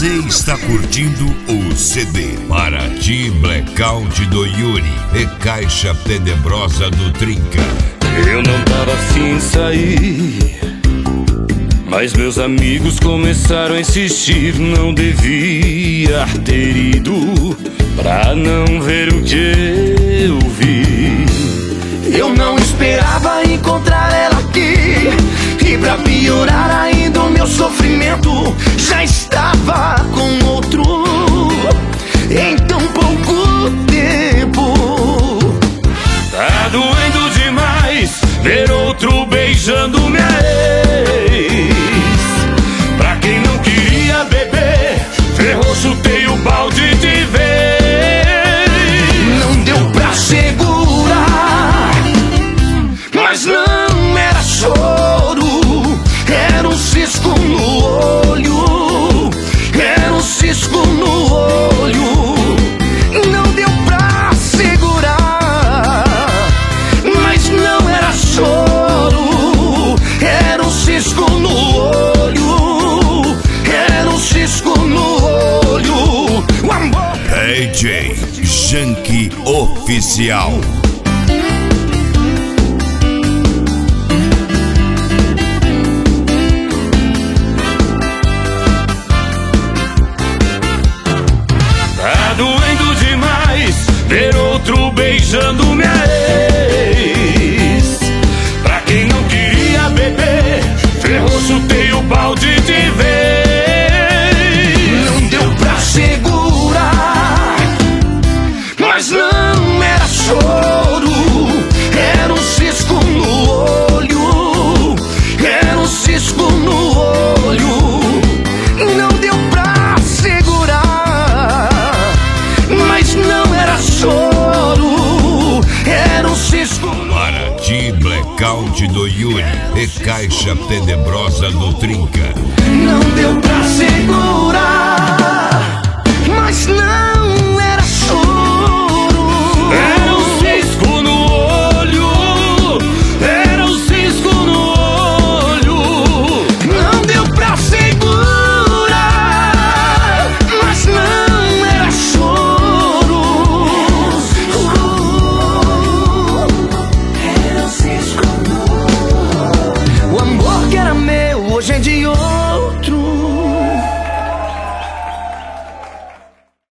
Você está curtindo o CD Paraty Blackout do Yuri e Caixa Tenebrosa do Trinca. Eu não tava afim de sair, mas meus amigos começaram a insistir. Não devia ter ido pra não ver o que eu vi. Eu não esperava encontrar ela aqui, e pra piorar ainda o meu sofrimento já estava com outro em tão pouco tempo. Tá doendo demais ver outro beijando minha ex. Pra quem não queria beber, ferrou, chutei o balde de vez. Não deu pra segurar, mas não era choro, era um cisco no olho, era um cisco no olho. Não deu pra segurar, mas não era choro, era um cisco no olho, era um cisco no olho. O amor DJ Junkie Oficial. Tá doendo demais ver outro beijando minha ex. Pra quem não queria beber, ferrou, chutei o balde de vez. não deu pra segurar, mas não era choro, era um cisco no olho, era um cisco no olho. Não deu pra segurar, mas não era choro, era um cisco no Paraty Blackout do Yuri e Caixa Tenebrosa do Trinca. Não deu pra segurar, mas não